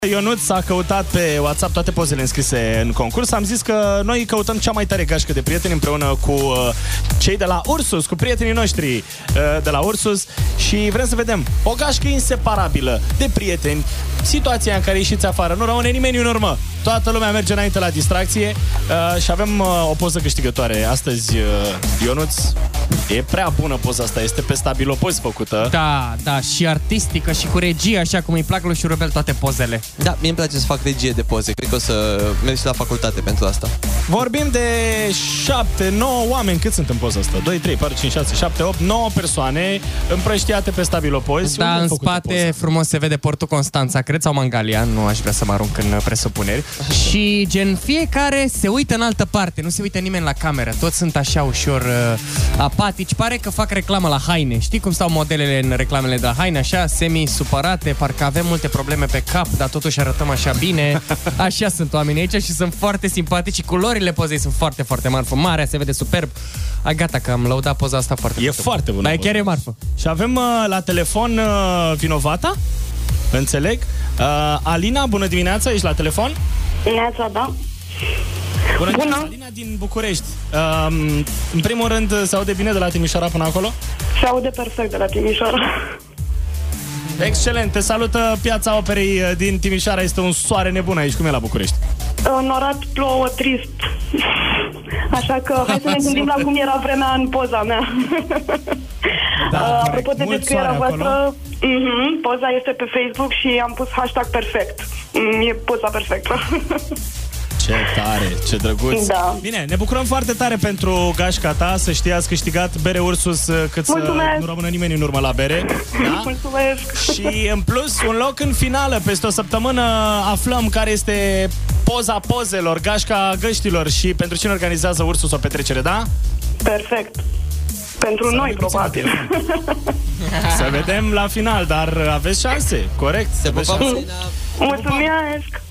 Ionuț a căutat pe WhatsApp toate pozele înscrise în concurs. Am zis că noi căutăm cea mai tare gașcă de prieteni împreună cu cei de la Ursus, cu prietenii noștri de la Ursus. Și vrem să vedem o gașcă inseparabilă de prieteni. Situația în care ieșiți afară, nu rămâne nimeni în urmă. Toată lumea merge înainte la distracție. Și avem o poză câștigătoare astăzi, Ionuț. E prea bună poza asta, este pe Stabilopozi făcută. Da, și artistică și cu regie, așa cum îi plac lui Șurubel toate pozele. Da, mie îmi place să fac regie de poze. Cred că o să merg și la facultate pentru asta. Vorbim de 7-9 oameni. Cât sunt în poza asta? 2, 3, 4, 5, 6, 7, 8, 9 persoane împrăștiate pe Stabilopozi. Da, în spate frumos se vede portul Constanța, cred, sau Mangalia. Nu aș vrea să mă arunc în presupuneri. Și gen fiecare se uită în altă parte. Nu se uită nimeni la cameră. Toți sunt așa ușor apatici. Pare că fac reclamă la haine. Știi cum stau modelele în reclamele de la haine? Așa, semi-supărate. Parcă avem multe probleme pe cap, dar totuși arătăm așa bine. Așa sunt oamenii aici și sunt foarte simpatici. Culorile pozei sunt foarte, foarte marfă. Marea se vede superb. Gata că am lăudat poza asta foarte. E foarte bună. Dar chiar e marfă. Și avem la telefon vinovata. Înțeleg. Alina, bună dimineața, ești la telefon? Dimineața, da. Bună dimineața, Alina din București. În primul rând, se aude bine de la Timișoara până acolo? Se aude perfect de la Timișoara. Excelent, te salută Piața Operei din Timișoara. Este un soare nebun aici, cum e la București? Înorat, plouă, trist. Așa că hai să ne gândim la cum era vremea în poza mea. Da, apropo de descrierea voastră, poza este pe Facebook și am pus hashtag perfect. E poza perfectă. Ce tare, ce drăguț. Da. Bine, ne bucurăm foarte tare pentru gașca ta. Să știi, ați câștigat bere Ursus, cât Mulțumesc. să nu rămână nimeni în urmă la bere. Da? Mulțumesc. Și în plus, un loc în finală. Peste o săptămână aflăm care este poza pozelor, gașca găștilor. Și pentru cine organizează Ursus o petrecere, da? Perfect. Pentru să noi, probabil. Să vedem la final, dar aveți șanse, corect? Se pupăm. Mulțumesc.